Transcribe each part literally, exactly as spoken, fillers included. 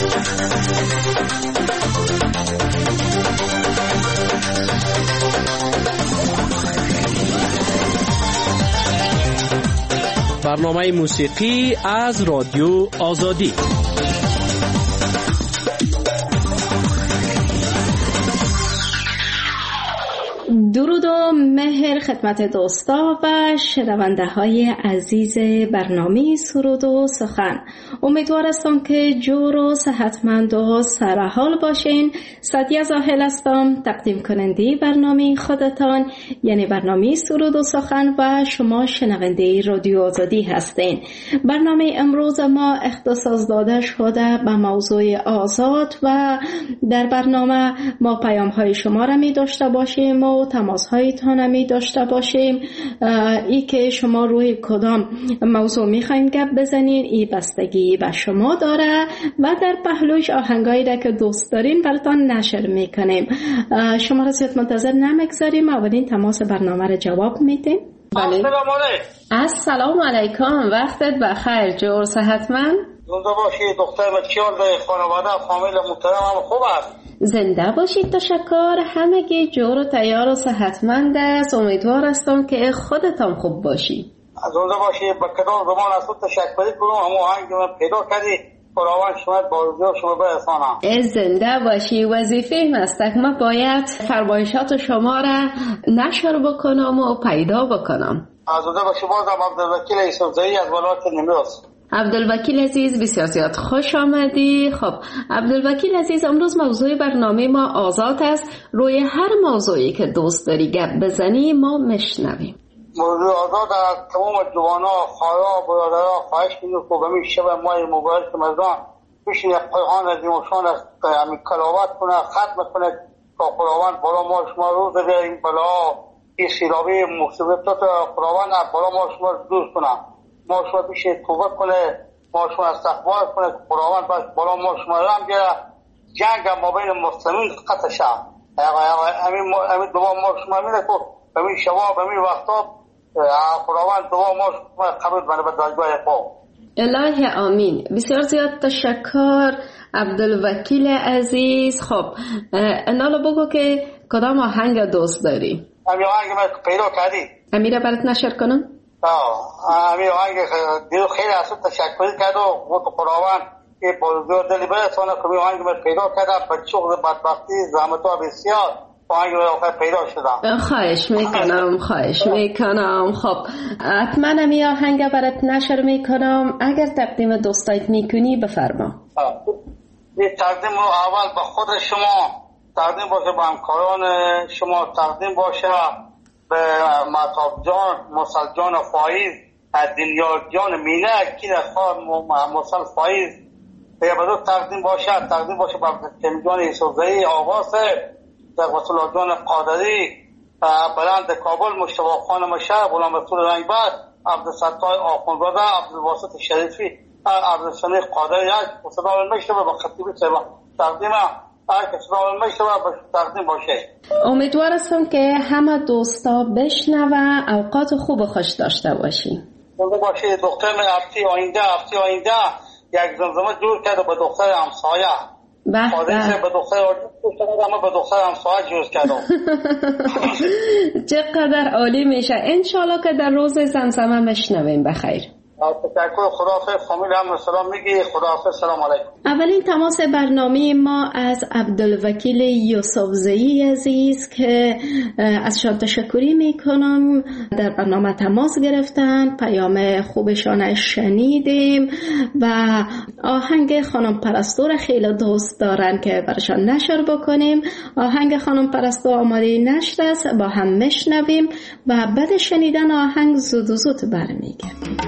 برنامه موسیقی از رادیو آزادی. درود و مهر خدمت دوستا و شنونده های عزیز برنامه سرود و سخن. امیدوار هستم که جور و صحتمند و سرحال باشین. سعدیه زاهل هستم، تقدیم کننده برنامه خودتان، یعنی برنامه سرود و سخن، و شما شنونده رادیو آزادی هستین. برنامه امروز ما اختصاص داده شده به موضوع آزاد و در برنامه ما پیام های شما را می داشته باشیم و تماس هایتان را می داشته باشیم. ای که شما روی کدام موضوع می خواین گپ بزنین، ای بستگی به شما داره و در پهلوش آهنگایی را که دوست دارین براتان نشر میکنیم. شما را زیاد منتظر نمیگذاریم، اولین تماس برنامه را جواب میدیم. بله. السلام علیکم. السلام علیکم، وقتت بخیر، جور صحتمند؟ زنده باشید دختر بچیار در خانواده فامیل محترم هم خوب است. زنده باشید، تشکر. همگی جور و تیار و صحتمند است. امیدوار هستم که خودتان خوب باشی. زنده باشید. با کدام زمان از خود تشکری کنم، همون آهنگ من پیدا کردی خداوند شما بازجو شما برسانم. زنده باشی. وظیفه هست که ما باید فرمایشات شما را نشر بکنم و پیدا بکنم. زنده باشی. بازم عبدالوکیل یوسفزئی از ولایت نیمروز. عبدالوکیل عزیز بسیار زیاد خوش آمدی. خب عبدالوکیل عزیز، امروز موضوع برنامه ما آزاد است. روی هر موضوعی که دوست داری گپ بزنی ما میشنویم. موضوع آزاد از تمام جوانا، خواهرها، برادرها خواهش می‌کنم که همین شب ماه مبارک رمضان بشین یک پیغام از ایموشان از همین کلاوت کنه، ختم کنه تا خداوند بالا ما شما روز دیگه این بلا این سیلابی مصیبتات خداوند بالا ما شما دور کنه، ما شما بشه توبه کنه، ما شما استغفار کنه که خداوند باش بالا ما شما رحم بیاره، جنگ ما بین مسلمین قطع شه. همین همین دعا ما شما میره که همین شباب همین وقتا خداوند دعا ما شما قبول کنه به درگاه خوب. الهی آمین. بسیار زیاد تشکر عبدالوکیل عزیز. خب انالا بگو که کدام آهنگ دوست داری؟ همین آهنگ من پیدا کردی امیره برات نشر کنم؟ آه همین آهنگ دیو خیلی اصلا تشکر کرد و گفت خداوند که بازجو دلی برسانه که همین آهنگ من پیدا کردم به شغل بدبختی زحمت‌ها بسیار آهنگ من پیدا شدم. خواهش میکنم خواهش میکنم. خب حتما همین آهنگ برات نشر میکنم. اگر تقدیم دوستایت میکنی بفرما. این تقدیم رو اول به خود شما تقدیم باشه، به همکاران شما تقدیم باشه، به مطاب جان، مصل جان فایز، دنیا جان مینه کی نخواه مصل فایز به بدو تقدیم باشه، تقدیم باشه به عبدالکریم جان یوسفزئی آغاز، رسول الله جان قادری، بلند کابل مشتبه خان مشهد، غلام رسول رنگبر، عبدالستار آخوندزاده، عبدالواسط شریفی، عبدالسمیع قادری، یک صدا المشتبه به خطیبی سیبا تقدیم هر صدا المشتبه به تقدیم باشه. امیدوار هستم که همه دوستا بشنوه، اوقات خوب خوش داشته باشی. زنده باشی. دختر من هفته آینده هفته آینده یک زمزمه جور کرده به دختر همسایه. بله به دختر اما به دختر همسایه جور کردم. چقدر عالی میشه. انشالله که در روز زمزمه مشنویم. بخیر. تشکر. خداحافظ. فامیل هم سلام میگی. خداحافظ. سلام علیکم. اولین تماس برنامه ما از عبدالوکیل یوسفزئی عزیز که از شان تشکری میکنم در برنامه تماس گرفتن، پیام خوبشان شنیدیم و آهنگ خانم پرستو را خیلی دوست دارن که برشان نشر بکنیم. آهنگ خانم پرستو آماده نشر است، با هم میشنویم و بعد شنیدن آهنگ زود و زود برمیگردیم.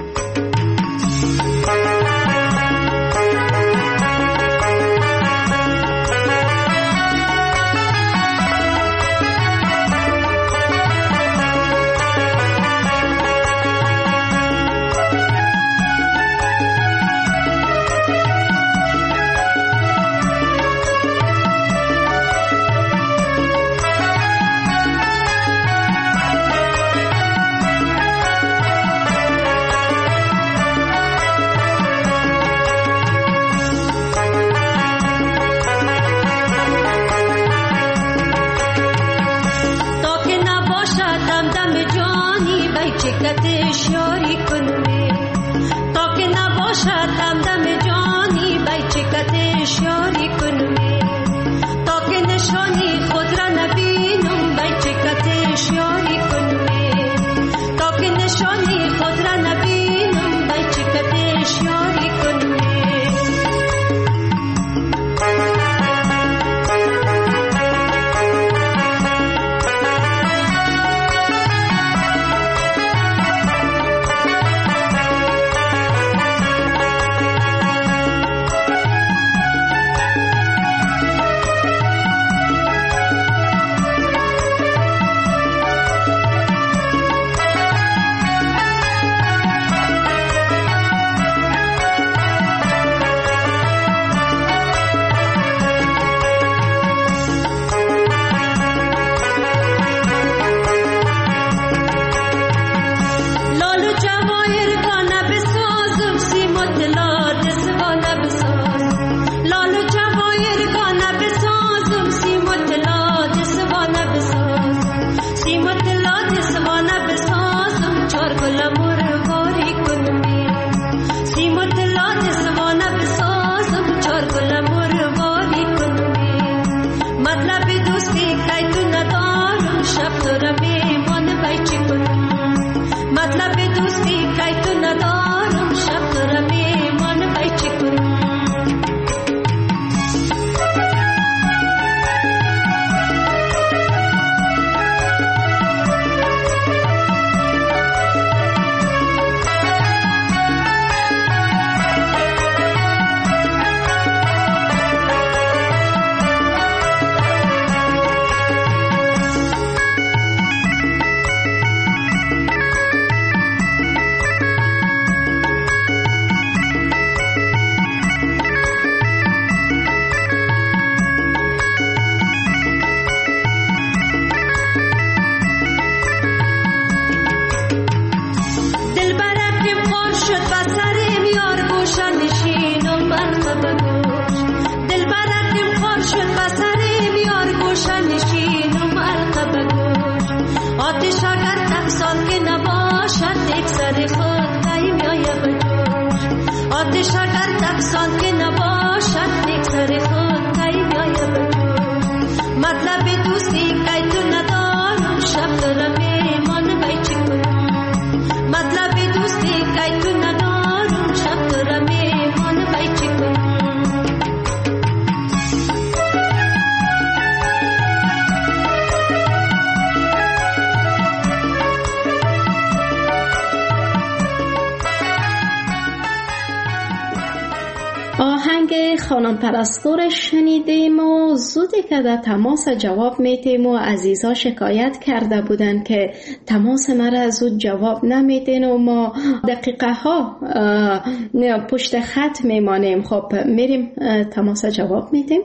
بچکتش یاری کنی تا که نباشد همدم جانی بچکتش یاری کنی تا که نشانی خود را نبینم بچکتش یاری کنی تا که نشانی خود را نبینم بچکتش یاری کنی خانم پرستور شنیدیم و زودی که در تماس جواب میتیم و عزیزا شکایت کرده بودن که تماس مرا زود جواب نمیدین و ما دقیقه ها پشت خط میمانیم. خب میریم تماس جواب میدیم.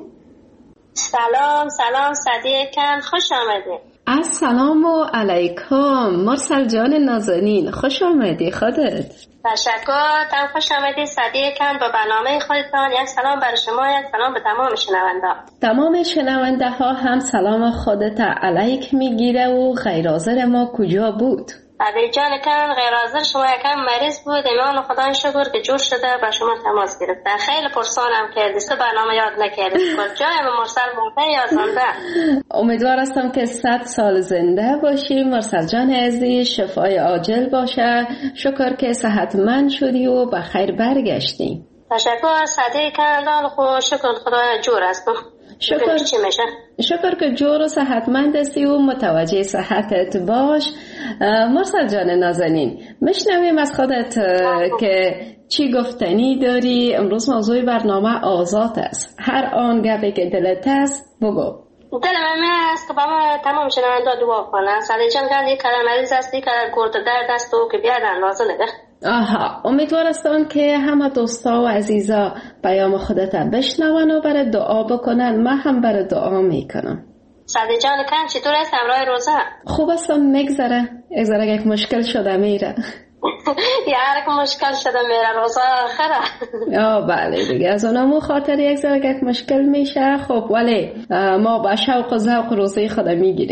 سلام سلام صدیقم، خوش آمدید. السلام علیکم مرسل جان نازنین، خوش آمدی. خودت؟ تشکر، تم خوش آمدید صدیقم با برنامه خودتان. یک سلام برای شما، یک سلام به تمام شنونده. تمام شنونده ها هم سلام خودت علیک میگیره و غیر حاضر ما کجا بود؟ علی جان کن غیر حاضر شما یکم مریض بود، ایمان خدا شکر که جور شده با شما تماس گرفته. خیلی پرسانم که دیسته برنامه یاد نکردید کجای مرسل مرده یا زنده. امیدوار هستم که صد سال زنده باشی مرسل جان عزیز، شفای عاجل باشه. شکر که صحتمند شدی و به خیر برگشتی. تشکر صدیق کندان، خو شکر خدا جور است. شکر چی میشه؟ شکر که جور و صحتمند هستی و متوجه صحتت باش. مرسل جان نازنین، میشنویم از خودت که چی گفتنی داری. امروز موضوع برنامه آزاد است، هر آن گپی که دلت است بگو. دلم است که با ما تمام شنونده دعا کنن. صدیق جان کن یک کلمه مریض است، یک کلمه گرد درد است و که بیاد اندازه نده. آها، امیدوار هستم که همه دوستا و عزیزا پیام خودت بشنون و برای دعا بکنن. من هم برای دعا میکنم. صدیق جان کن چطور است امرای روزه؟ خوب هستم، میگذره. اگذره یک مشکل شده میره. یه که مشکل شده میره روزه آخره. آه بله دیگه، از اونمو خاطر یک ذره یک مشکل میشه. خب ولی ما با شوق و ذوق روزه خدا میگیریم.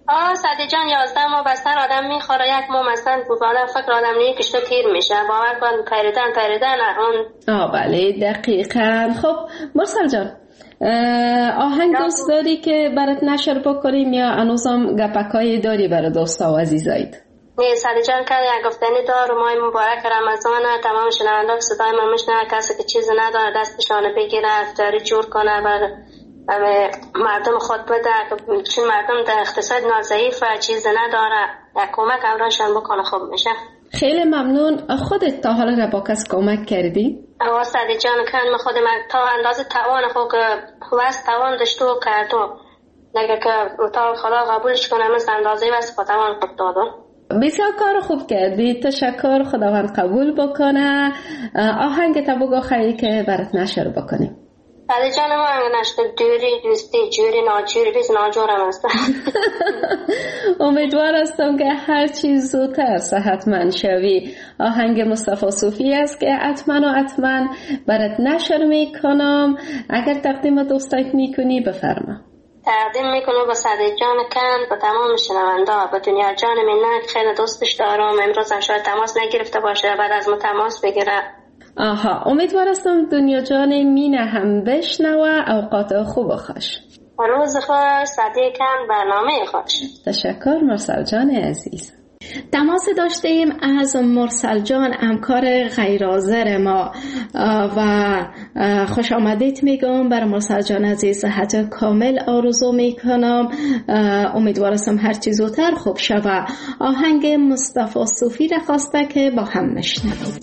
آه سعدی جان یازده ماه بستر آدم میخوره، یک ماه مثلا آدم فکر آدم نیه کشتا تیر میشه، باور کن پیردن پیردن اون. آه بله دقیقاً. خب مرسل جان آهنگ دوست داری که برات نشر بکنیم یا انوزم گپکای داری برای دوستا و عزیزایت؟ نه سعدی جان که یک گفتنی دار ماه مبارک رمضان، تمام شنونده صدای ما میشنه، کسی که چیز نداره دستشانه بگیره افطاری جور کنه بر مردم خود بده، چون مردم در اقتصاد ناضعیف و چیز نداره، یک کمک امرانشان بکنه خوب میشه. خیلی ممنون. خودت تا حالا با کس کمک کردی؟ آه سعدی جان که خود من تا اندازه توان خود وست توان داشت و کردم، نگه که تا خدا قبولش کنه مثل اندازه وست خود توان خود دادم. بسیار کار خوب کردی، تشکر، خداوند قبول بکنه. آهنگ تا بگو خیلی که برات نشر بکنیم. سعدی جان ما نشته دوری دوستی جوری ناجوری بیز ناجورم است. امیدوار هستم که هر چیز زودتر صحتمند شوی. آهنگ مصطفی صوفی است که حتما و حتما برات نشر میکنم. اگر تقدیم دوستایت میکنی بفرما. تقدیم میکنم با سعدی جان کند، با تمام شنونده، با دنیا جان منک خیلی دوستش دارم. امروز هم شاید تماس نگرفته باشه، بعد از ما تماس بگیره. آها امیدوار هستم دنیا جان مینه هم بشنوه. اوقات خوب خوش. روز خوش سعدی کند، برنامه خوش. تشکر مرسل جان عزیز. تماس داشتیم از مرسل جان همکار غیرحاضر ما و خوش آمدید میگم بر مرسل جان عزیز. صحت کامل آرزو میکنم. امیدوارم هر چیز زودتر خوب شوه. آهنگ مصطفی صوفی را خواسته که با هم نشنویم.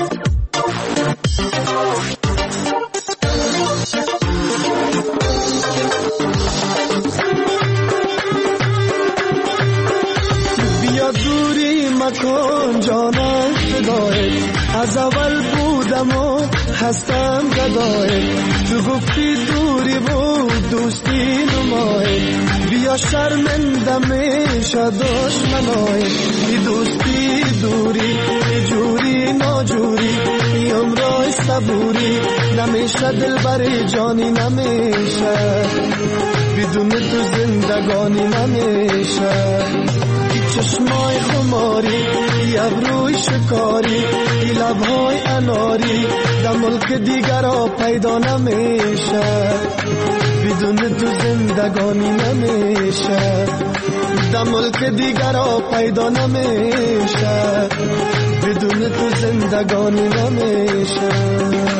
بیا دوری مکن جانم فدای، از اول بودم و هستم گدای، تو گفتی دوری بود دوستی نمای، بیا شرمنده میشه دشمنای، ای دوستی دوری ای جوری ناجوری، ای عمرای صبوری نمیشه دل بر جانی نمیشه، بدون تو زندگانی نمیشه، چشمای خماری ای ابروی شکاری ای لبهای اناری در ملک دیگر ها پیدا نمیشه، بدون تو زندگانی نمیشه، در ملک دیگر ها پیدا نمیشه، بدون تو زندگانی نمیشه.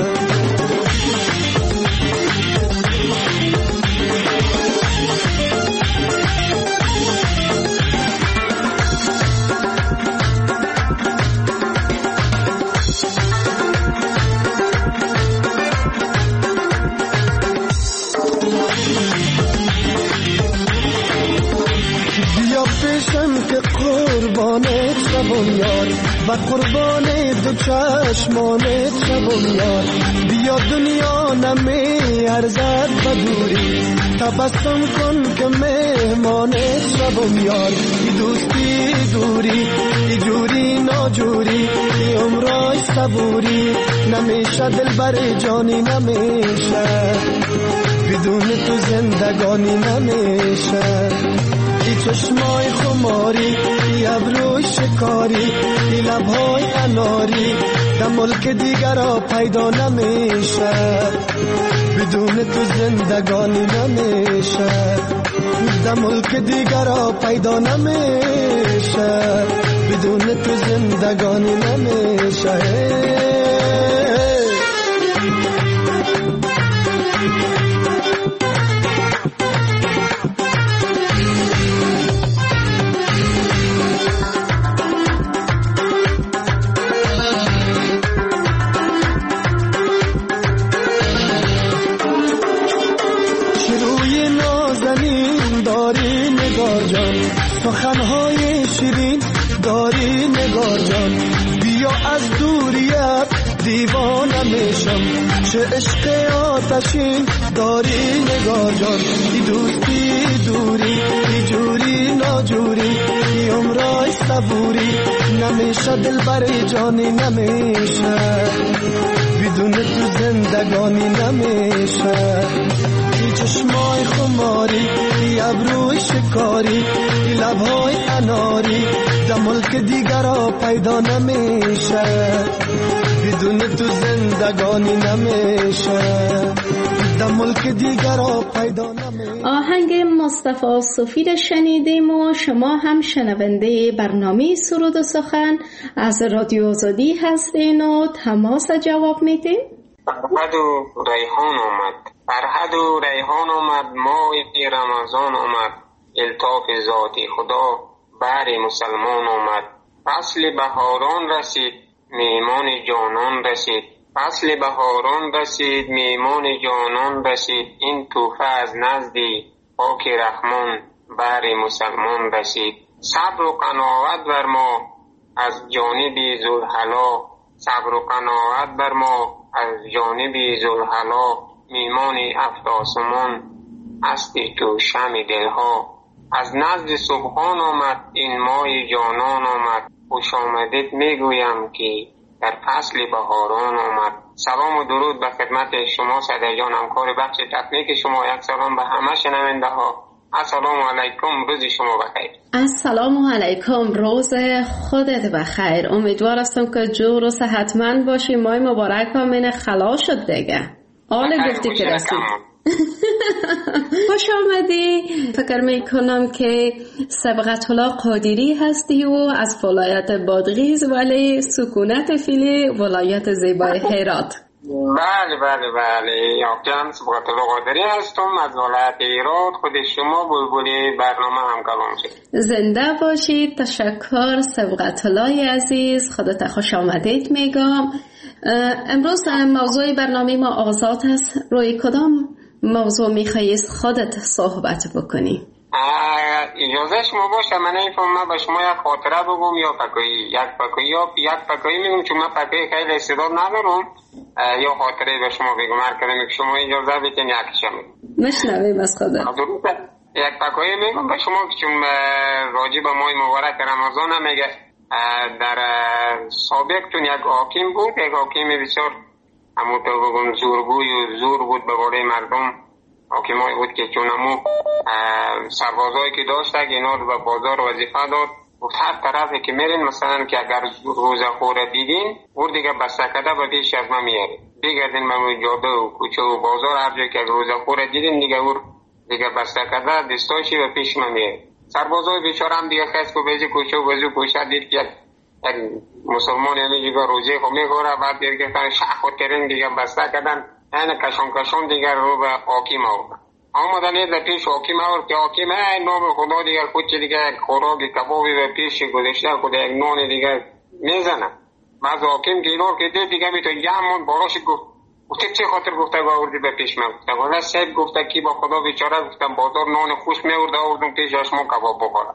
قربانت شبم یار و قربان دو چشمانت شبم یار، بیا دنیا نمی ارزد بدوری، تبسم کن که مهمانت شبم یار، ای دوستی دوری ای جوری ناجوری، ای عمرای صبوری نمیشه دل بر جانی نمیشه، بدون تو زندگانی نمیشه، ای چشمای خماری ای ابروی شکاری ای لبهای اناری در ملک دیگر ها پیدا نمیشه، بدون تو زندگانی نمیشه، در ملک دیگر ها پیدا نمیشه، بدون تو زندگانی نمیشه. سخنهای شیرین داری نگار جان، بیا از دوریت دیوانه میشم، چه عشق آتشین داری نگار جان، ای دوستی دوری ای جوری ناجوری، ای عمرای صبوری نمیشه دل بر جانی نمیشه، بدون تو زندگانی نمیشه، ای چشمای خماری ای ای ابروی شکاری، ای لبهای اناری در ملک دیگرها پیدا نمیشه، بدون تو زندگانی نمیشه، در ملک دیگرها پیدا نمیشه. آهنگ مصطفی سفید شنیدیم و شما هم شنونده برنامه سرود و سخن از رادیو آزادی هستین و تماس جواب میدین. فرهد و ریحان آمد، فرهد و ریحان آمد، ماه رمضان آمد، الطاف ذاتی خدا بر مسلمان آمد. فصل بهاران رسید، میمان جانان رسید، فصل بهاران رسید، میمان جانان رسید، این توفه از نزدی پاک رحمان بر مسلمان رسید. صبر و قناعت بر ما از جانب ذوالحلا، صبر و قناعت بر ما از جانب ذوالحلا، میمان افت آسمان هستی تو شمع دلها. از نزد سبحان آمد، این ماه جانان آمد، خوش آمدید میگویم که در فصل بهاران آمد. سلام و درود به خدمت شما صدر جان، همکار بخش تکنیک شما. یک سلام به همه شنونده ها. السلام علیکم، روز شما بخیر. السلام علیکم، روز خودت بخیر. امیدوار هستم که جور و صحتمند باشی. ماه مبارک ها من خلا شد دیگه. آله گفتی که رسید. خوش آمدی. فکر میکنم که سبقت الله قادری هستی و از ولایت بادغیس، ولی سکونت فیلی ولایت زیبای هرات. بله بله بله، یافتم سبقت الله قادری هستم از ولایت هرات. خود شما بلبلی برنامه هم کلام شد. زنده باشید. تشکر سبقت الله عزیز، خودت خوش آمدید میگم. امروز موضوع برنامه ما آزاد است. روی کدام موضوع میخوایید خودت صحبت بکنی؟ اجازه شما باشه من اینفهم به شما یک خاطره بگم یا پکایی یک پکایی یا یک پکایی میگم، چون من پکایی خیلی استعداد ندارم، یا خاطره به شما بگم. هر کدوم که شما اجازه بدین یکیشم مشنویم از خدا. یک پکایی میگم به شما که چون راجع به ماه مبارک رمضان هم میگه. در سابق چون یک حاکم بود، یک حاکم بسیار همونطور بگم زورگوی و زور بود به بالای مردم. حاکمایی بود که چون همون سربازایی که داشته اینا رو به بازار وظیفه داد، و هر طرفی که میرین مثلا که اگر روزه خوره دیدین او دیگه بستکده به پیش از ما میاره، بگردین به جاده و کوچه و بازار هر جایی که روزه خوره دیدین دیگه او دیگه بستکده دستاشی به پیش ما میاره. سربازای بیچاره هم دیگه خیست که بیزی کوچه و بزو کوچه دید که یک مسلمان یعنی دیگه روزه خو میخوره، بعد دیگه شخ و ترین دیگه بستکدن این کشون کشون دیگر رو به حاکم آورد. آمدن یه در پیش حاکم آورد که حاکم این نام خدا دیگر خود چه دیگر خوراکی کبابی به پیش گذاشته خود یک نان دیگر میزنه. بعد حاکم که اینار که دید دیگر میتون یمون باراش گفت گفته چه خاطر گفته آوردی به پیش من؟ گفته والا سید گفته کی با خدا بیچاره گفتم بازار نان خوش میورده آوردم پیش اشما کباب بخورم.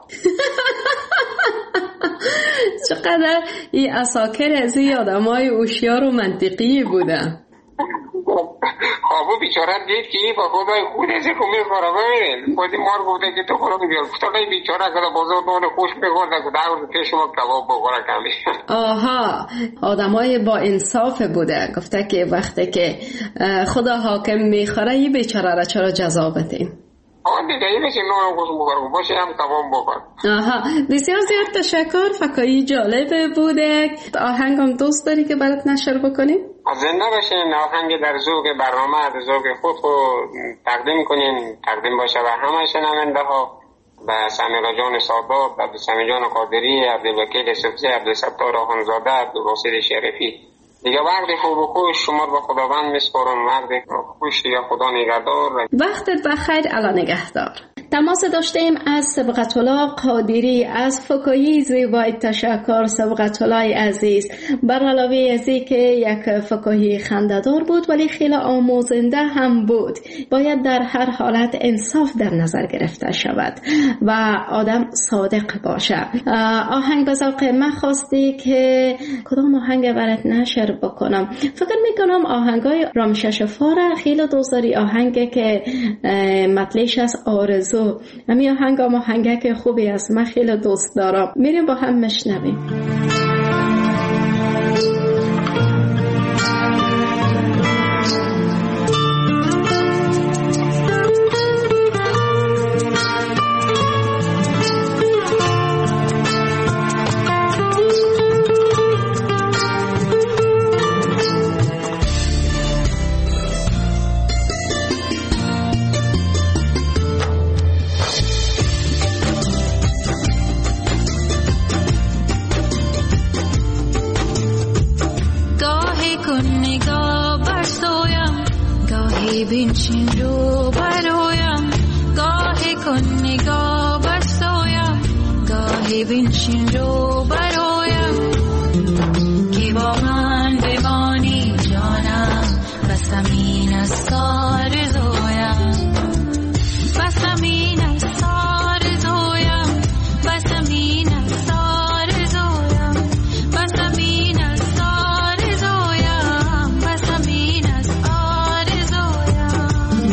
چقدر این اساکر از این آدمای هوشیار و منطقی بودن. خوابو بیچاره دید که این با خدای خود ازی که میخوره ببینید خودی مار گفته که تو خورا بیار گفته که بیچاره که بازار نان خوش میخورده که دعوت که شما کباب بخوره کمی. آها، آدمای با انصاف بوده. گفته که وقتی که خدا حاکم میخوره این بیچاره را چرا جزا بدیم؟ آن دیگه این بشه نان خوش بخوره باشه هم کباب بخوره. آها، بسیار زیاد تشکر. فکایی جالب بوده. آهنگم دوست داری که برات نشر بکنیم؟ زنده باشین. آهنگ در ذوق برنامه در ذوق خود خود تقدیم کنین، تقدیم باشه و همه شنونده ها، به سمیرا جان سادات، به سمی جان قادری، عبدالوکیل سبزی، عبدالستار آخوندزاده، عبدالباسط شریفی. دیگه وقت خوب و خوش شما رو به خداوند میسپارم. وقت خوش دیگه خدا نگهدار. وقتت بخیر. الا نگهدار. تماس داشتیم از سبقت الله قادری از فکایی زیبای. تشکر سبقت الله عزیز. بر علاوه از که یک فکایی خنده‌دار بود ولی خیلی آموزنده هم بود. باید در هر حالت انصاف در نظر گرفته شود و آدم صادق باشه. آهنگ به ذوق من خواستی که کدام آهنگ برات نشر بکنم؟ فکر میکنم آهنگای رامش شفاره خیلی دوست داری. آهنگی که مطلعش از آرزو، همین آهنگ هم آهنگک خوبی است، من خیلی دوست دارم. میریم با هم مشنویم. بنشین رو برایم، گاهی کن نگاه بسایم، گاهی بنشین رو برایم، که با من بمانی جانم، بس همین است آرزویم، بس همین است آرزویم، بس همین است آرزویم، بس همین است آرزویم، بس همین است آرزویم.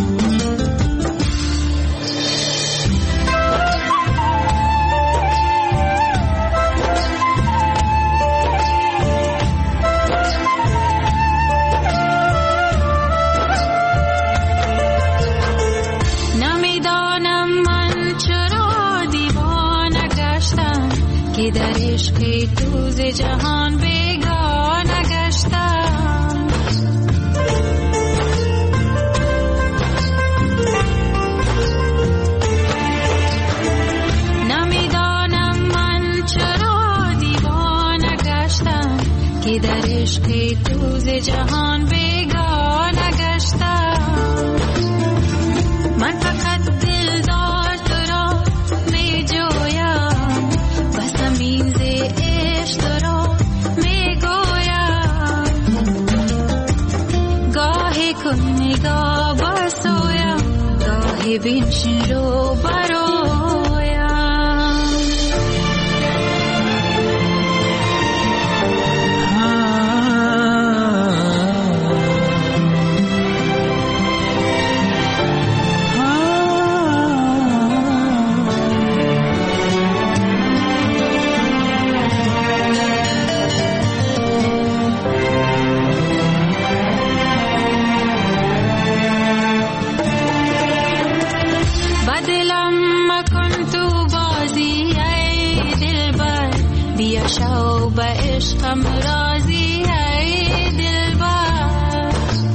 که در عشق تو ز جهان بیگانه گشتم، نمیدانم من چرا دیوانه گشتم، که در عشق تو ز جهان بیگانه گشتم. من فقط دلدار تو را می جویم، بس همین ز عشق تو را می گویم، گاهی کن نگاه بسویم، گاهی بنشین رو برایم. شو به عشقم راضی ای دلبر،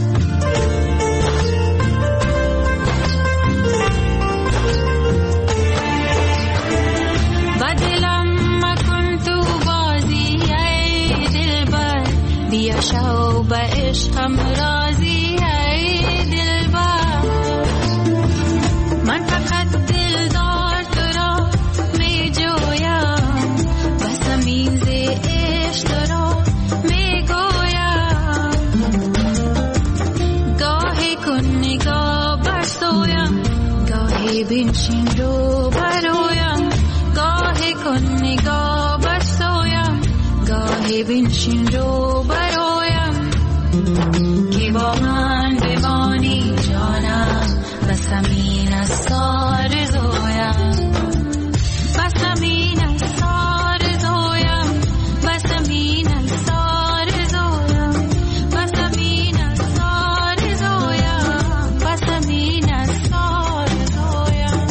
با دلم مکن تو بازی ای دلبر، بیا شو به عشقم راضی ای دلبر. من فقط دلدار تو را می جویم، بس همین ز عشق تو را می گویم، گاهی کن نگاه بسویم، گاهی بنشین رو برایم، گاهی کن نگاه بسویم، گاهی بنشین رو برایم، که با من بمانی جانم، بس همین است آرزویم، بس همین است آرزویم، بس همین است آرزویم، بس همین است آرزویم، بس همین است آرزویم.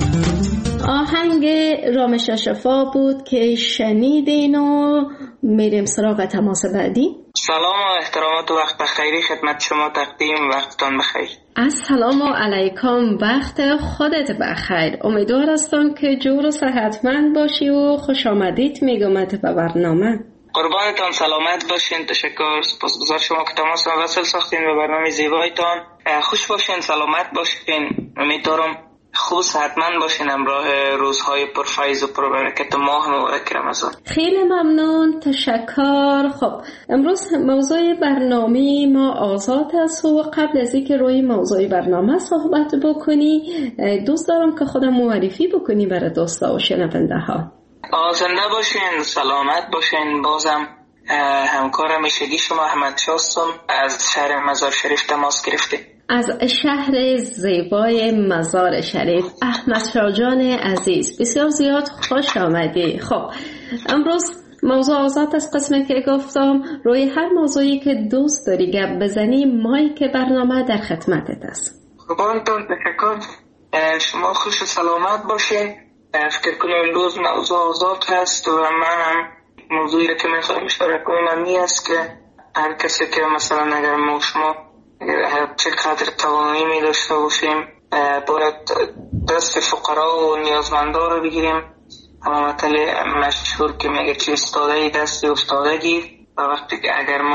آهنگ رامش اشرفا بود که شنیدین و میریم سراغ تماس بعدی. سلام و احترامات و وقت بخیری خدمت شما تقدیم، وقتتان بخیر. السلام علیکم، وقت خودت بخیر. امیدوار هستم که جور و صحتمند باشی و خوش آمدید میگمت به برنامه. قربانتان، سلامت باشین. تشکر، سپاسگزار شما که تماس ما وصل ساختین به برنامه زیبایتان. خوش باشین، سلامت باشین. امیدوارم خوب صحتمند باشین همراه روزهای پرفیض و پربرکت ماه مبارک رمضان. خیلی ممنون، تشکر. خب امروز موضوع برنامه ما آزاد است و قبل از اینکه روی موضوع برنامه صحبت بکنی دوست دارم که خودم معرفی بکنی برای دوستا و شنونده ها. زنده باشین، سلامت باشین. بازم همکار همیشگی شما احمد شاه هستم، از شهر مزار شریف تماس گرفته. از شهر زیبای مزار شریف. احمد شاه جان عزیز، بسیار زیاد خوش آمدی. خب امروز موضوع آزاد است. قسمی که گفتم روی هر موضوعی که دوست داری گپ بزنی مایک برنامه در خدمتت است. قربانتون، تشکر. شما خوش و سلامت باشین. فکر کنم امروز موضوع آزاد هست و من هم موضوعی که میخوایم اشاره کنم این است که هر کسی که مثلا اگر ما شما چقدر توانایی می داشته باشیم باید دست فقرا و نیازمندا رو بگیریم. اما مثل مشهور که میگه چی استاده ای دستی افتاده گیر، و وقتی که اگر ما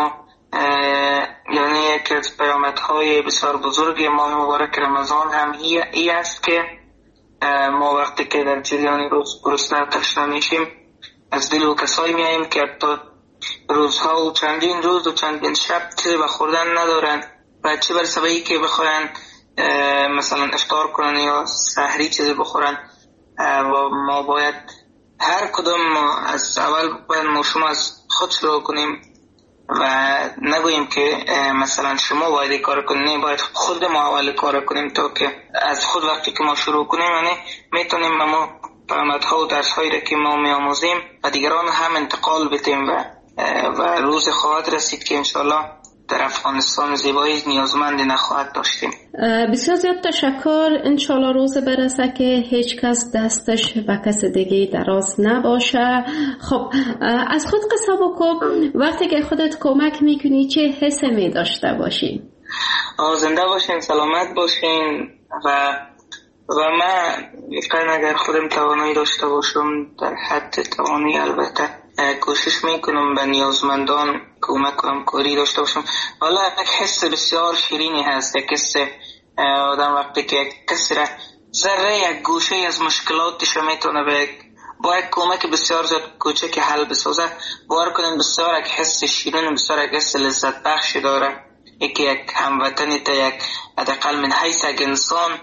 یعنی یکی از پیامدهای بسیار بزرگ ماه مبارک رمضان هم ای است که ما وقتی که در جریان روز گرسنه و تشنه میشیم از دل و کسایی میاییم که حتی روزها و چندین روز و چندین شب چیزی به خوردن ندارن و چه برسه به این که بخورن مثلا افطار کنن یا سحری چیزی بخورن و ما باید هر کدام از اول باید ما شما از خود شروع کنیم و نگوییم که مثلا شما باید کار کنیم، باید خود ما اول کار کنیم تا که از خود وقتی که ما شروع کنیم یعنی میتونیم ما پیامدها و درس‌هایی را که ما می‌آموزیم و دیگران هم انتقال بدیم و و روز خواهد رسید که انشالله در افغانستان زیبایی نیازمندی نخواهد داشتیم. بسیار زیاد تشکر. انشالله روز برسه که هیچ کس دستش و کس دیگه دراز نباشه. خب از خود قصه بکن، وقتی که خودت کمک میکنی چه حس می داشته باشی؟ زنده باشین، سلامت باشین و و من فکر اگر خودم توانایی داشته باشم در حد توانی البته کوشش میکنم به نیازمندان کمک کنم، کاری داشته باشم. والا یک حس بسیار شیرینی هست، یک حس آدم وقتی که کسی را ذره یک گوشه از مشکلاتش میتونه به با یک کمک بسیار زیاد کوچک حل بسازه، باور کنین بسیار یک حس شیرین، بسیار یک حس لذت بخش داره. یکی یک هموطنی تا یک حداقل من حیث یک انسان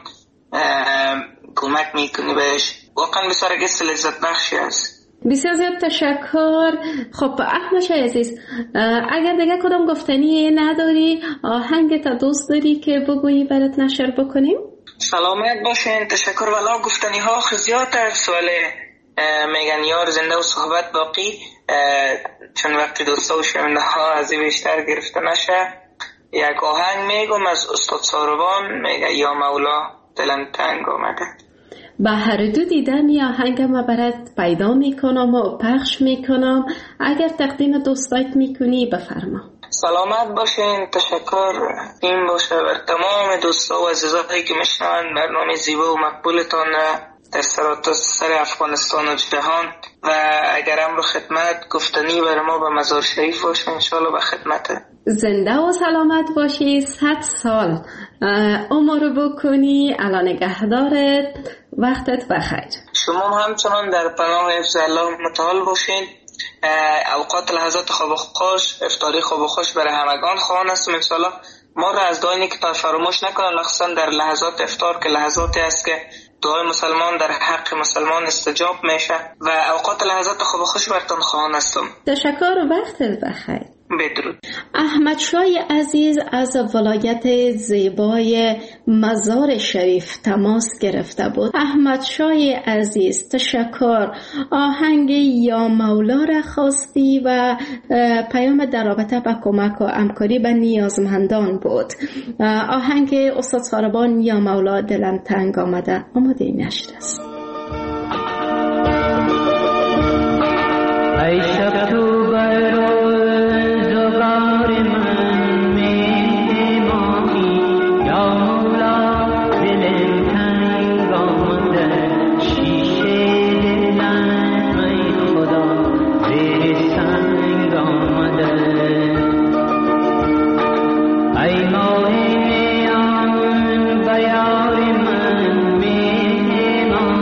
کمک میکنی بهش، واقعا بسیار یک حس لذت بخشی است. بسیار زیاد تشکر. خب احمد شاه عزیز، اگر دیگه کدام گفتنی نداری، آهنگ تا دوست داری که بگویی برات نشر بکنیم؟ سلامت باشین، تشکر. والا گفتنی ها زیاد در سوال میگن یار زنده و صحبت باقی، چند وقتی دوستا و شنونده ها از این بیشتر گرفته نشه. یک آهنگ میگم از استاد ساروان، میگه یا مولا دلم تنگ آمده. به هر دو دیدم یا آهنگ ما برات پیدا میکنم و پخش میکنم، اگر تقدیم دوستایت میکنی بفرما. سلامت باشین، تشکر این باشه بر تمام دوستا و عزیزایی که میشنون برنامه زیبا و مقبولتان در سراسر افغانستان و جهان. و اگر امر خدمت گفتنی بر ما به مزار شریف باشه انشالله به خدمته. زنده و سلامت باشی، صد سال عمر بکنی. الان نگهدارت، وقتت بخیر. شما همچنان در پناه حفظ الله متعال باشین. اوقات لحظات خواب و خوش، افطاری خواب و خوش برای همگان خواهان هستم انشالله. ما را از دعای نیک فراموش نکنن، خصوصا در لحظات افطار که لحظاتی است که دعای مسلمان در حق مسلمان استجاب میشه و اوقات لحظات خوب و خوش برتون خواهان هستم. تشکر و وقتت بخیر. بدرود. احمد شاه عزیز از ولایت زیبای مزار شریف تماس گرفته بود. احمد شاه عزیز تشکر. آهنگ یا مولا را خواستی و پیام در رابطه با کمک و همکاری به نیازمندان بود. آهنگ استاد ساروان یا مولا دلم تنگ آمده آماده نشد است. ای شب تو برو زغار من میمانی یا مولا دلم تنگ آمده شیشه دلم ای خدا زیر سنگ آمده ای ماه میان بیار من میمانی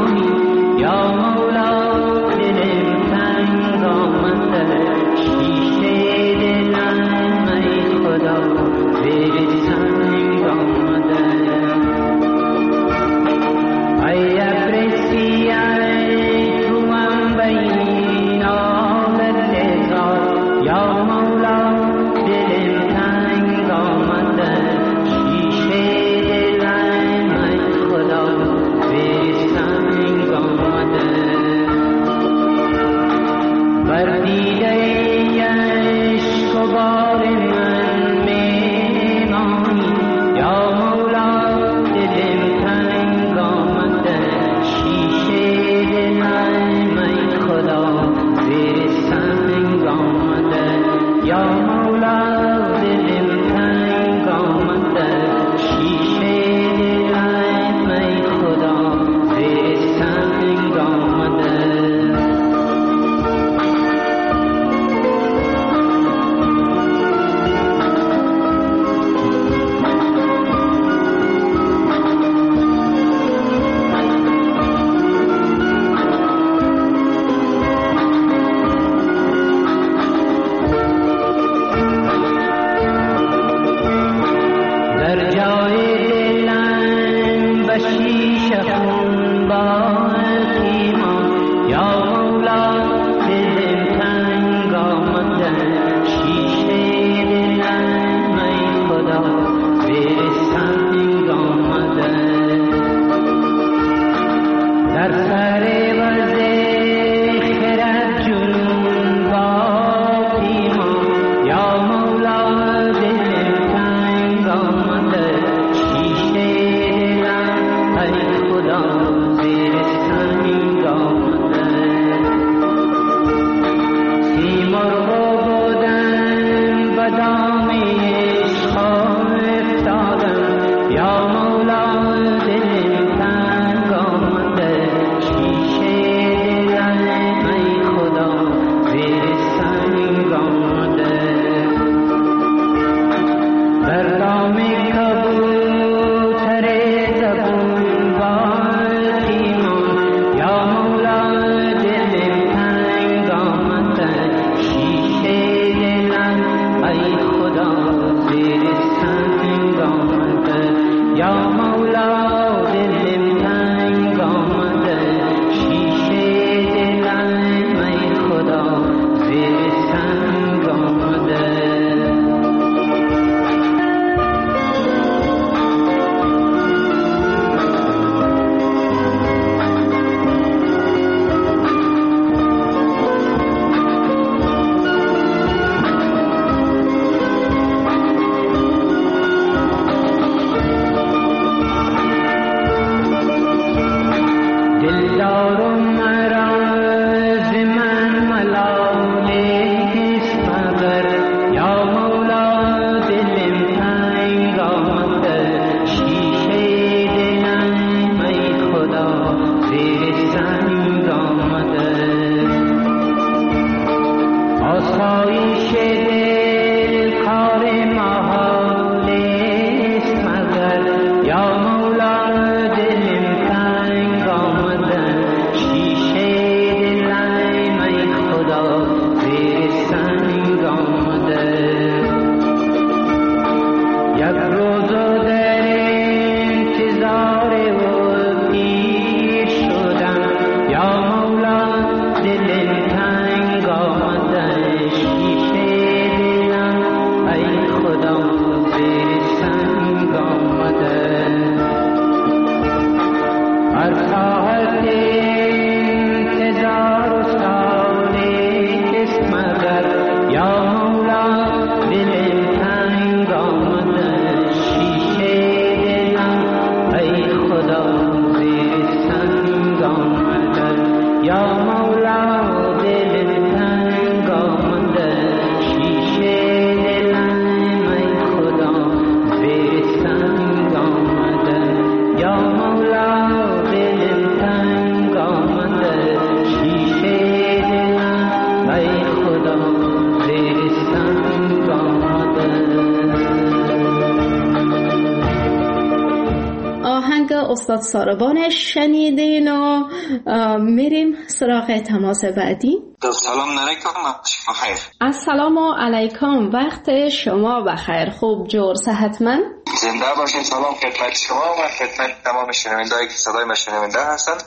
استاد ساربان شنیدین و میریم سراغ تماس بعدی. سلام علیکم. بخیر. السلام علیکم، وقت شما بخیر. خوب جور صحتمند؟ زنده باشین. سلام خدمت شما و خدمت تمام شنوندهایی که صدای ما شنونده هستند.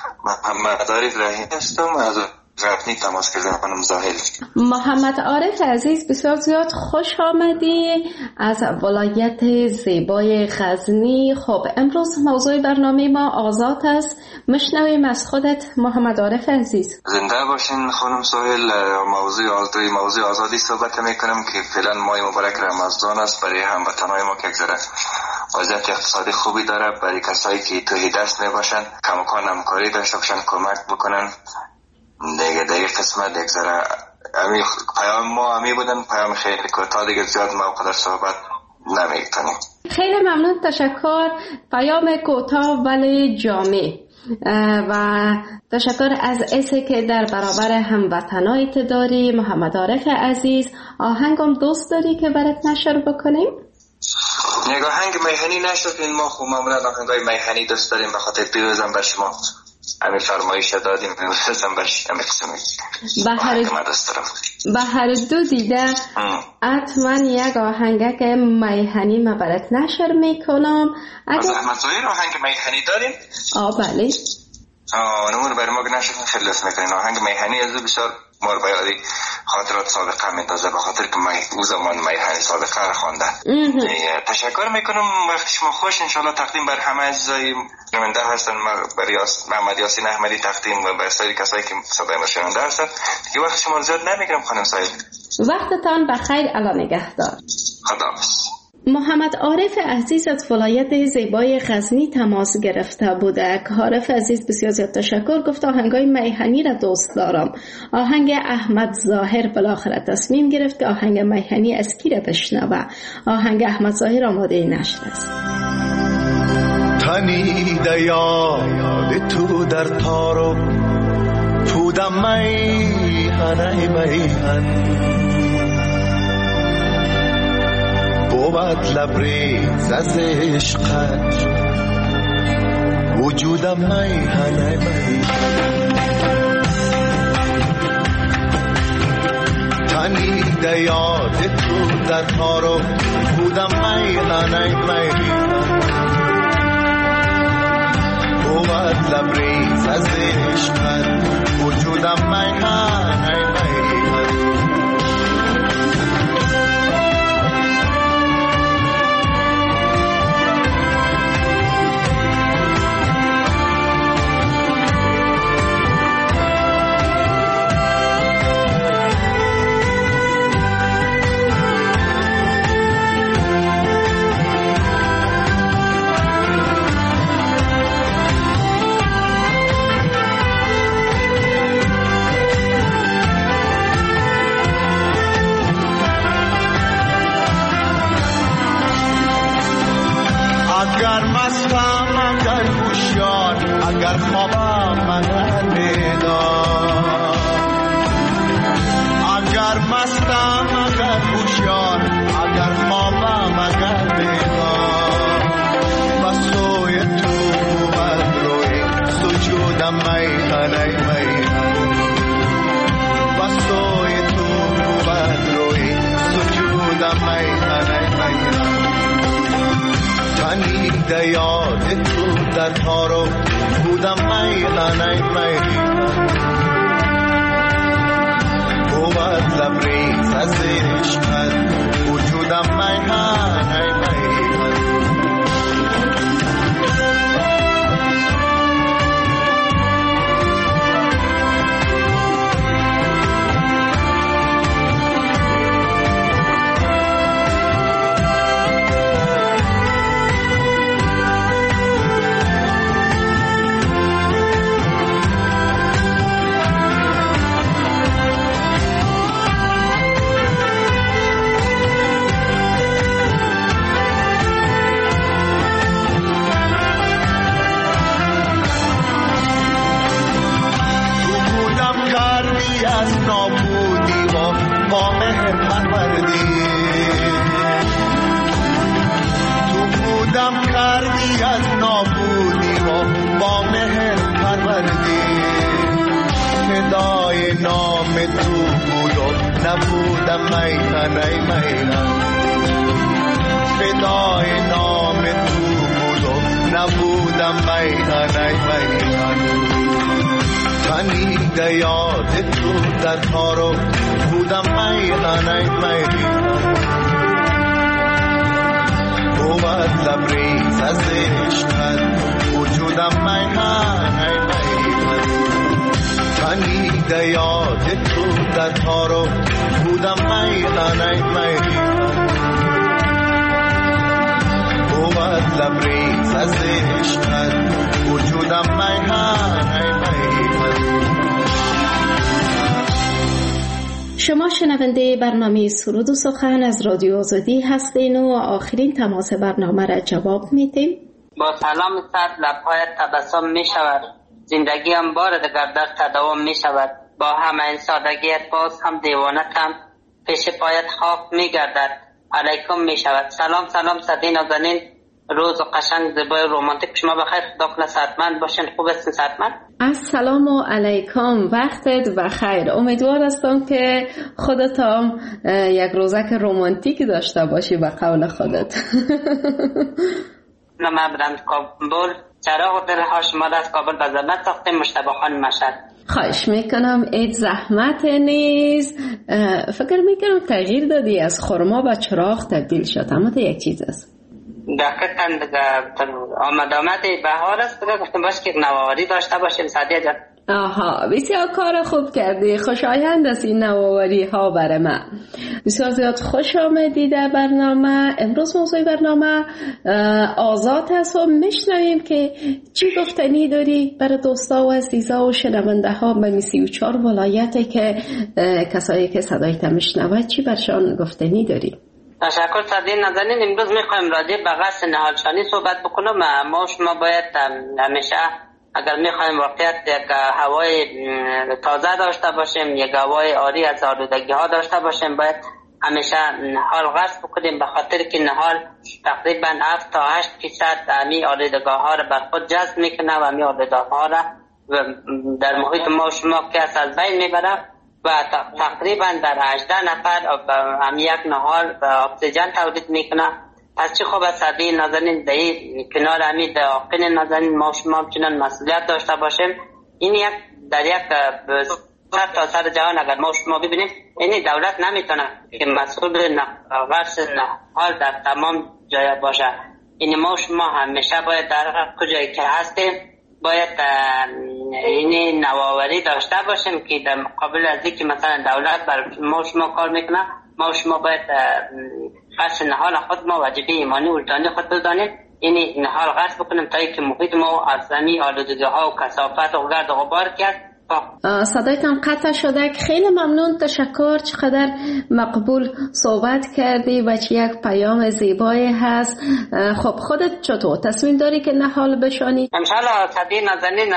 محمد عارف رحیم هستم از غزنی تماس گرفتم. خانم زاهد. محمد عارف عزیز، بسیار زیاد خوش آمدی از ولایت زیبای غزنی. خب امروز موضوع برنامه ما آزاد است. مشنویم از خودت محمد عارف عزیز. زنده باشین خانم سهیل. موضوع آزادی موضوع آزادی صحبت میکنم که فعلا ماه مبارک رمضان است. برای هموطنان ما که گذره وضعیت اقتصادی خوبی داره. برای کسایی که توی دست میباشن کماکان همکاری داشته باشن، کمک بکنن. دیگه دیگه قسمت دیگه ذره امی پیام ما امی بودن، پیام خیلی کوتاه، دیگه زیاد ما قدر صحبت نمیکنیم. خیلی ممنون، تشکر. پیام کوتاه ولی جامع و تشکر از اسی که در برابر هموطنایت داری. محمد عارف عزیز، آهنگم دوست داری که برات نشر بکنیم؟ یک آهنگ میهنی نشد این ما خوب معمولا آهنگای میهنی دوست داریم، به خاطر پیروزم بر شما همین فرمایش دادیم میرسم برش همین قسمی به هر به هر دو دیده حتما یک آهنگ که میهنی ما برات نشر میکنم. از احمد ظاهر آهنگ میهنی داریم؟ آه بله. آه نمون برای ما نشر خیلی لطف میکنین. آهنگ میهنی از بسیار مار بیادی خاطرات سابقه میندازه، به خاطر که من او زمان میهنی سابقه را خواندم. تشکر میکنم، وقت شما خوش. انشالله تقدیم بر همه عزیزای شنونده هستن، برای محمد یاسین احمدی تقدیم و بر سایر کسایی که صدای ما شنونده هستن. دیگه وقت شما رو زیاد نمیگیرم خانم سعید. وقتتان بخیر. الا نگهدار. خداحافظ. محمد عارف عزیز از ولایت زیبای غزنی تماس گرفته بوده. عارف عزیز بسیار زیاد تشکر. گفت آهنگای میهنی را دوست دارم. آهنگ احمد ظاهر بالاخره تصمیم گرفت که آهنگ میهنی از کی را بشنوه. آهنگ احمد ظاهر آماده نشر است. تنیده یاد تو در تارو پودم میهنه میهن بود لبریز از عشقت وجودم میهنه میهن تنیده یاد تو در تارو بودم میهنه میهن بود لبریز از عشقت وجودم میهنه میهن خوابم مگر بیدار، اگر مستم اگر هوشیار، اگر خوابم اگر بیدار، و سوی تو بود روی سجودم میهن ای میهن، و سوی تو بود روی سجودم میهن ای میهن. تنیده یاد تو در تارو بودم میهن ای میهن، بود لبریز از عشقت وجودم میهن ای میهن. از نابودی و با مهر پروردی، تو بودم کردی از نابودی و با مهر پروردی، فدای نام تو بود و نبودم میهن ای میهن، فدای نام تو بود و نبودم میهن ای میهن. تنیده یاد تو در تارو بودم میهن ای میهن، بود لبریز از عشقت وجودم میهن ای میهن. تنیده یاد تو در تارو بودم میهن ای میهن، بود لبریز از عشقت وجودم میهن ای میهن. شما شنونده برنامه سرود و سخن از رادیو آزادی هستین و آخرین تماس برنامه را جواب میدیم. با سلام صد لبهایت تبسم می شود، زندگی هم بار دگر در تداوم می شود، با همه این سادگیت باز هم دیوانتم پیش پایت خاک می گردد، علیکم می شود. سلام سلام صدین و زنین، روز و قشنگ زیبای رومانتیک شما بخیر، خدا کنه صحتمند باشین. خوب هستین صحتمند؟ السلام و علیکم، وقتت بخیر. امیدوار هستم که خودت هم یک روزک رومانتیک داشته باشی به قول خودت. من برم کابل، چراغ دل ها شما از کابل به زحمت ساختیم، مشتبه خان مشهد. خواهش میکنم، ایت زحمت نیست. فکر میکنم تغییر دادی، از خرما به چراغ تبدیل شد، اما تو یک چیز است. دقیقاً آمد آمد بهار است، گفتم باش که نوآوری داشته باشیم سعدیه جان. آها، بسیار کار خوب کردی، خوشایند است این نوآوری ها برای من. بسیار زیاد خوش آمدی در برنامه. امروز موضوع برنامه آزاد هست و میشنویم که چی گفتنی داری برای دوستا و عزیزا و شنونده ها به سی و چهار ولایتی که کسایی که صدایت میشنوند چی برشان گفتنی داری؟ تشکر صدین نازنین. امروز میخوایم راجع به قصد نهالشانی صحبت بکنم. ما شما باید همیشه اگر میخوایم واقعیت یک هوای تازه داشته باشیم، یک هوای عاری از آلودگی ها داشته باشیم، باید همیشه نهال غصب بکنیم، به خاطر که نهال تقریبا هفت تا هشت فیصد امی آلودگی ها را بر خود جذب میکنه و امی آلودگی ها را در محیط ما شما که از بین میبره و تقریبا در هجده نفر هم یک نهال اکسیژن تولید میکنه. پس چه خوب است صدی نازنین در کنار همین داقین نازنین ما شما چنان مسئولیت داشته باشیم. این یک در یک سر تا سر جهان اگر ما شما ببینیم، این دولت نمیتونه که مسئول غرس نهال در تمام جای باشه. این ما شما همیشه باید در کجایی که هستیم باید این نوآوری داشته باشیم که در مقابل از اینکه مثلا دولت بر ما شما کار میکنه، ما شما باید قصد نهال خود ما واجبی ایمانی وجدانی خود بدانیم، این نهال قصد بکنیم تا اینکه محیط ما از زمین آلودگی ها و کثافت و گرد و غبار کرد صدایتان قطع شده. خیلی ممنون، تشکر. چقدر مقبول صحبت کردی و چه یک پیام زیبایی هست. خب خودت چطور تصمیم داری که نهال بشانی؟ انشالله صدی نازنین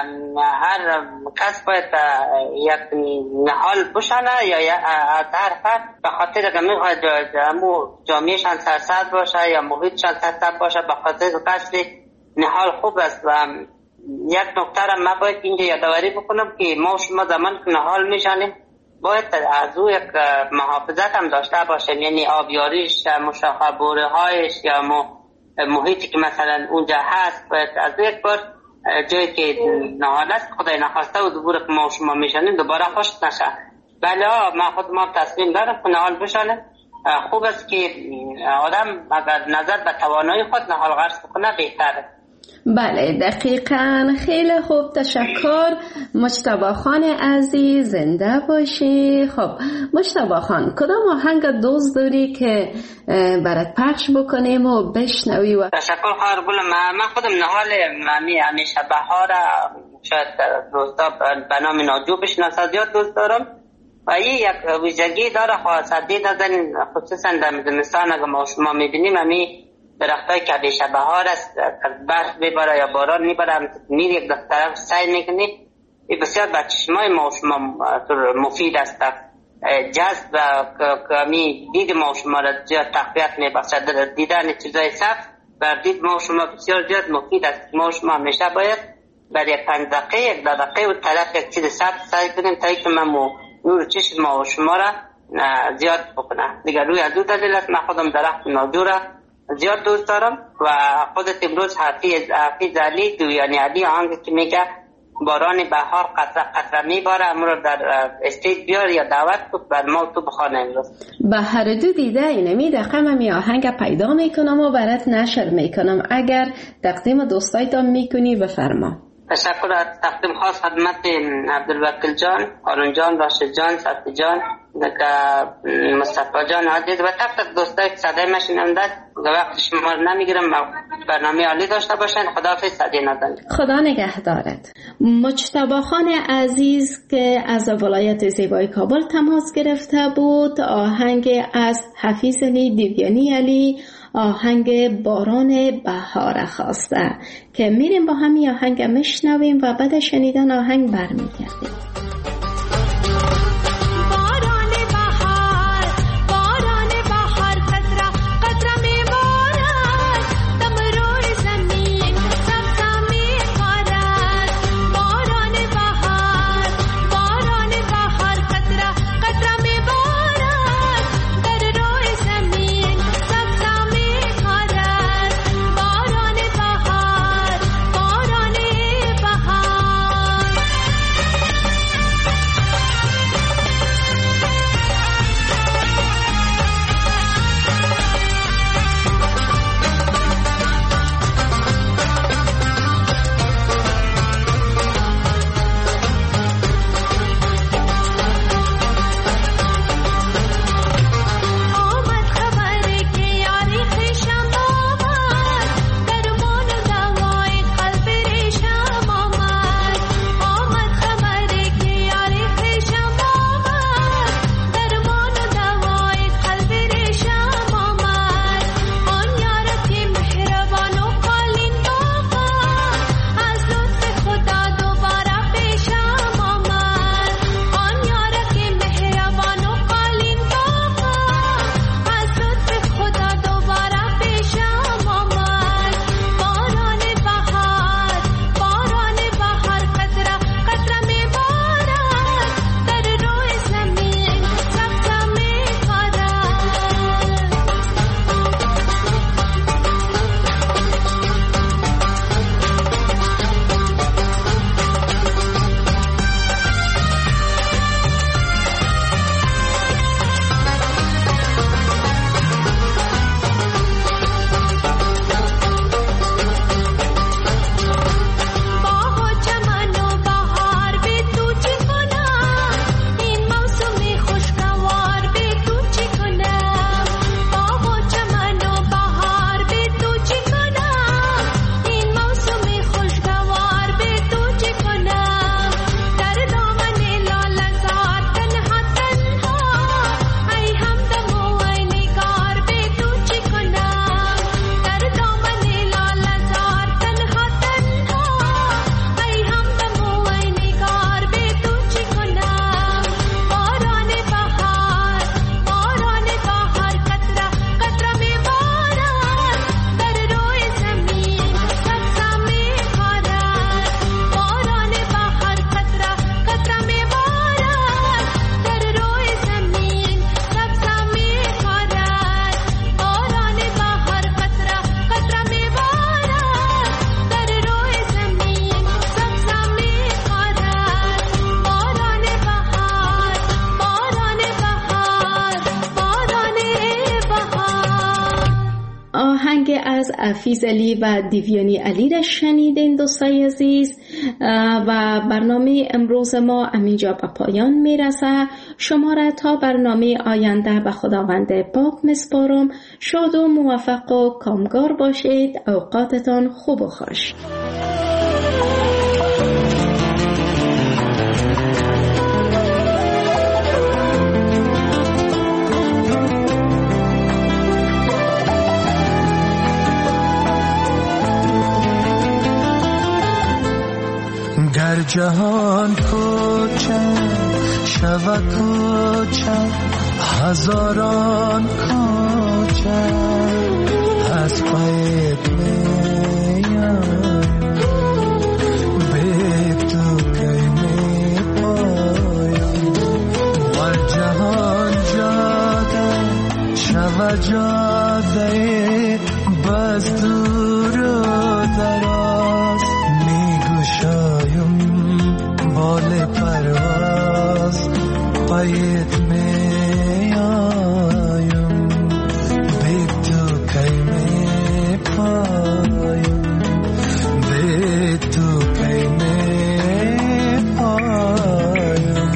هر کس باید یک نهال بشانه یا از هر فرد به خاطر که میخواد جامعهشان سرسبز باشه یا محیطشان سرسبز باشه به خاطر کسی نهال خوب است. و یک نکته را من باید اینجا یادآوری بکنم که ما شما زمان که نهال میشانیم باید از او یک محافظت هم داشته باشیم، یعنی آبیاریش، مشاخه بوره هایش یا محیطی که مثلا اونجا هست باید از یک بار جایی که نهال است خدای نخواسته و دوباره که ما شما میشانیم دوباره خشک نشه. بله من خود ما تصمیم دارم که نهال بشانیم. خوب است که آدم اگر نظر به توانایی خود نهال غرس بکنه بهتره. بله دقیقاً. خیلی خوب، تشکر مجتبی خان عزیز، زنده باشی. خب مجتبی خان، کدام آهنگ دوست داری که برات پخش بکنیم و بشنوی؟ و تشکر خواهر گلم. من خودم نهال ممی همیشه بهار شاید دوستا به نام ناجو بشناسد زیاد دوست دارم و این یک ویژگی داره خاصی دادن، خصوصا در زمستان اگه ما شما میبینیم همی درختای که بیشه بهار است، برف میباره یا باران میباره، میر یک طرف سعی میکنی. این بسیار به چشمای ما شما مفید است، جذب و کمی دید ما شما را زیاد تقویت میبخشد. دیدن چیزای سخت بر دید ما شما بسیار زیاد مفید است. ما شما همیشه باید برای یک پنج دقیقه یک دقیقه و طرف یک چیز سخت سعی کنیم تا اینکه ما نور چشم ما شما را زیاد بکنه. دیگر روی از دو دلیل است من خودم درخت ناجو را زیاد دوست دارم و خودت امروز حفیظ حفیظ علی تو یعنی علی آهنگ که میگه باران بهار قطره قطره میباره امروز در استیج بیار یا دعوت تو بر ما تو بخوانه امروز. به هر دو دیده اینمی دقیقا من می آهنگ پیدا میکنم و برات نشر میکنم. اگر تقدیم دوستایتان میکنی بفرما. تشکر. از تقدیم خاص خدمت عبدالوکیل جان، هارون جان، راشد جان، صفی جان، مصطفی جان عزیز و تک تک دوستای که صدای ما شنوندن. وقت شما رو نمیگیرم، برنامه عالی داشته باشین. خداحافظ. صدای نازنین. خدا نگهدارت. مجتبی خان عزیز که از ولایت زیبای کابل تماس گرفته بود، آهنگ از حفیظ علی دیویانی علی، آهنگ باران بهار خواسته که میریم با همین آهنگ میشنویم و بعد شنیدن آهنگ برمیگردیم. فیزلی و دیویانی علی را شنیدین دوستای عزیز و برنامه امروز ما همینجا به پایان میرسه. شما را تا برنامه آینده به خداوند پاک مسپارم. شاد و موفق و کامگار باشید. اوقاتتان خوب و خوش. گر جهان کوچک شود کوچک هزاران کوچک از پایت میان به تو کی می پایم ور جهان جاده شود جاده بس دور و دراز میگشایم بال پرواز پایت می آیم به تو کی می پایم به تو کی می پایم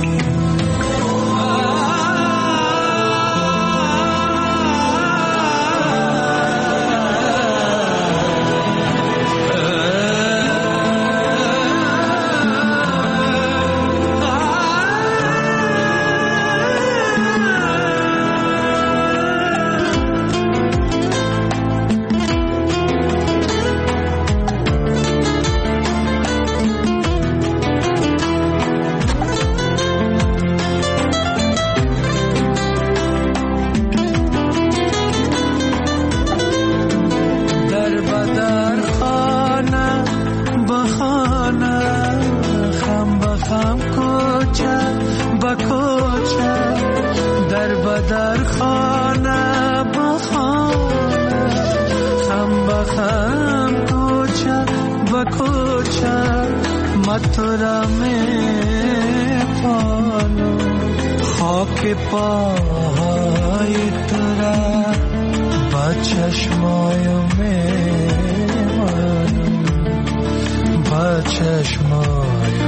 مطرح میں پالو خاک پای ترا با چشمای من با چشمای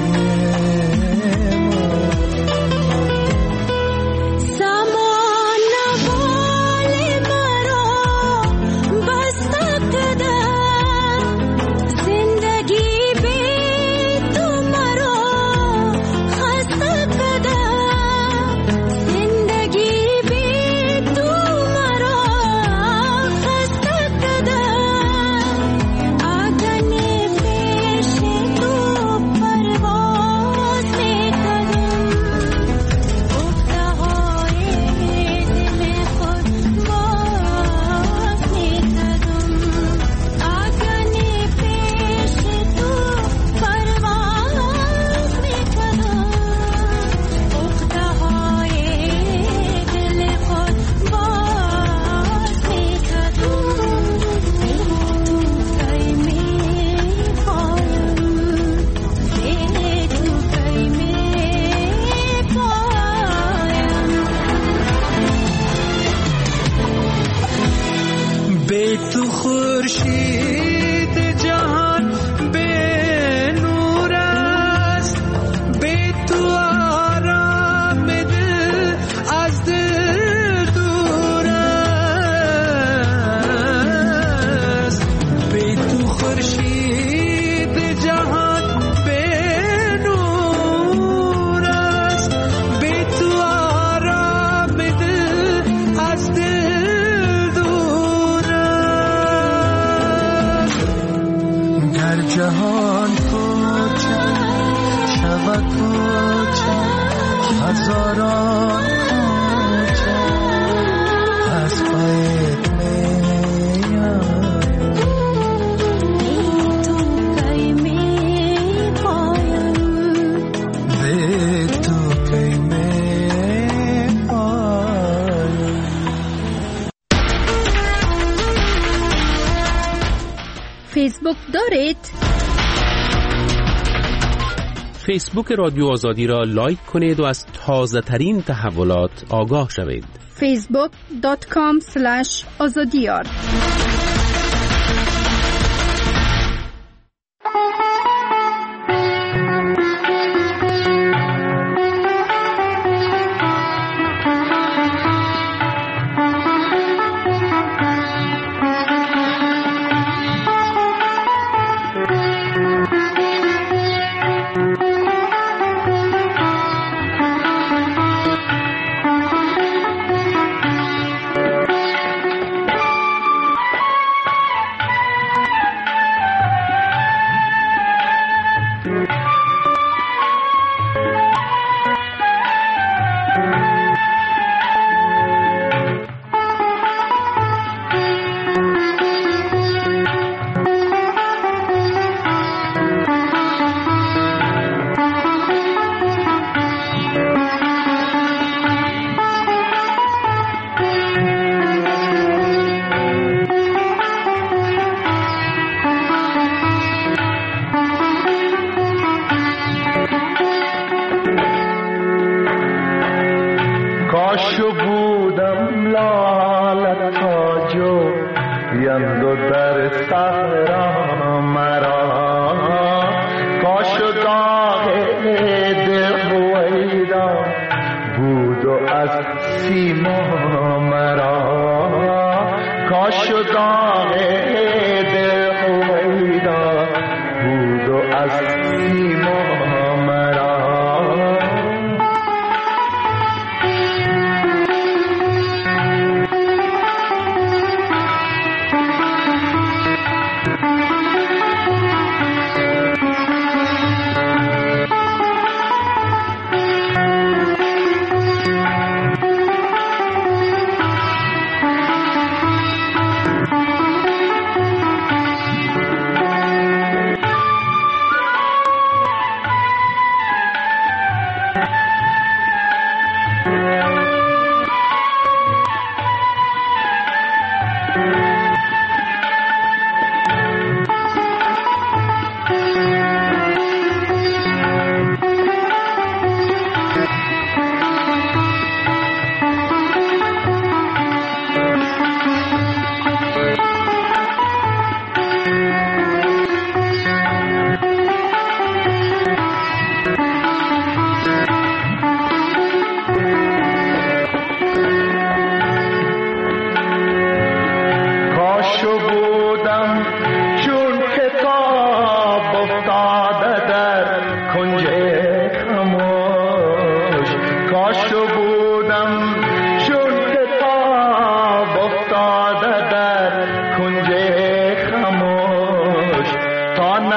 فیسبوک دارید؟ فیسبوک رادیو آزادی را لایک کنید و از تازه ترین تحولات آگاه شوید. فیسبوک دات کام اسلش آزادیار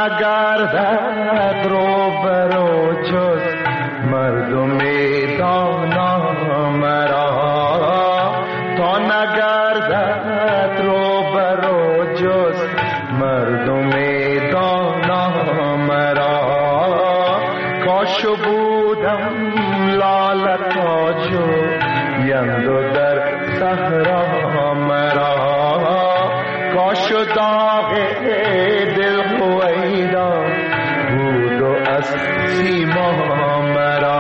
نگردد رو برو جز مردم دانا مرا، تا نگردد رو برو جز مردم دانا مرا. کاشو بودم لاله تاجو یندو در صحرا مرا، کاشو داغ دل هویدا بود و از سیما مرا.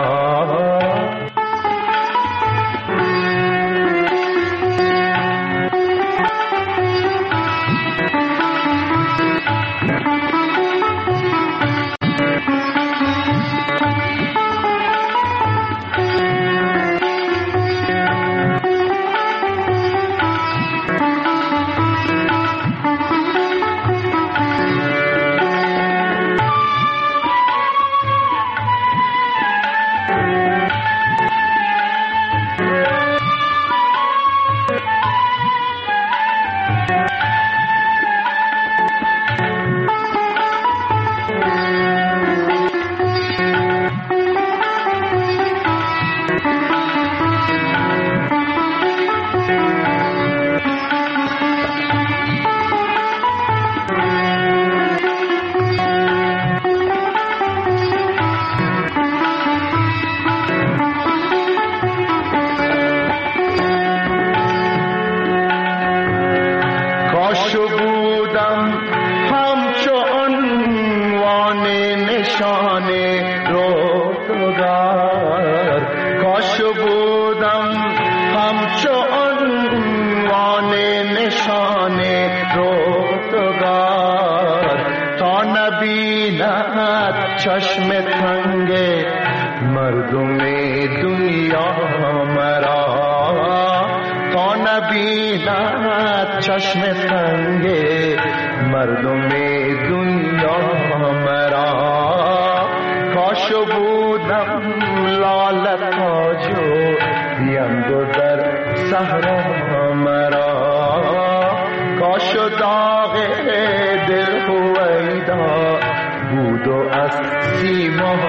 چشم تنگ مردم دنیا مرا، تا نبیند چشم تنگ مردم دنیا مرا. کاشو بودم لاله تاجو یندو در صحرا مرا، کاشو داغ دل هویدا بود و از سیما